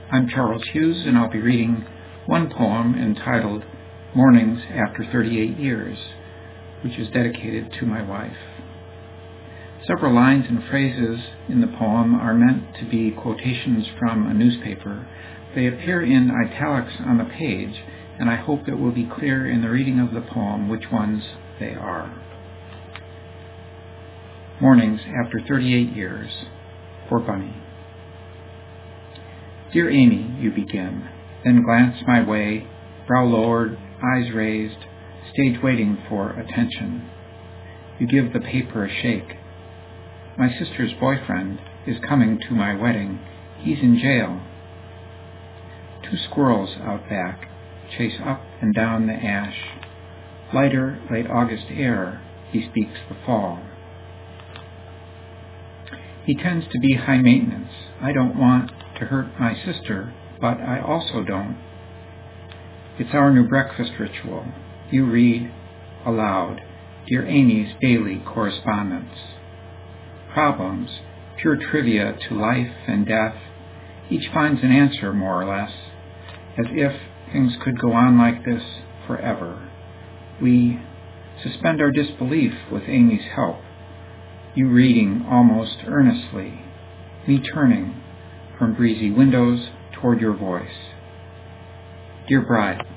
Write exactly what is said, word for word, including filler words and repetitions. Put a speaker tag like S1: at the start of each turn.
S1: I'm Charles Hughes, and I'll be reading one poem entitled Mornings After thirty-eight Years, which is dedicated to my wife. Several lines and phrases in the poem are meant to be quotations from a newspaper. They appear in italics on the page, and I hope it will be clear in the reading of the poem which ones they are. Mornings After thirty-eight Years, for Bunny. Dear Amy, you begin, then glance my way, brow lowered, eyes raised, stage waiting for attention. You give the paper a shake. My sister's boyfriend is coming to my wedding. He's in jail. Two squirrels out back chase up and down the ash. Lighter, late August air, he speaks the fall. He tends to be high maintenance. I don't want to hurt my sister, but I also don't. It's our new breakfast ritual. You read aloud Dear Amy's daily correspondence. Problems, pure trivia to life and death. Each finds an answer, more or less, as if things could go on like this forever. We suspend our disbelief with Amy's help. You reading almost earnestly, me turning from breezy windows toward your voice. Dear Bride,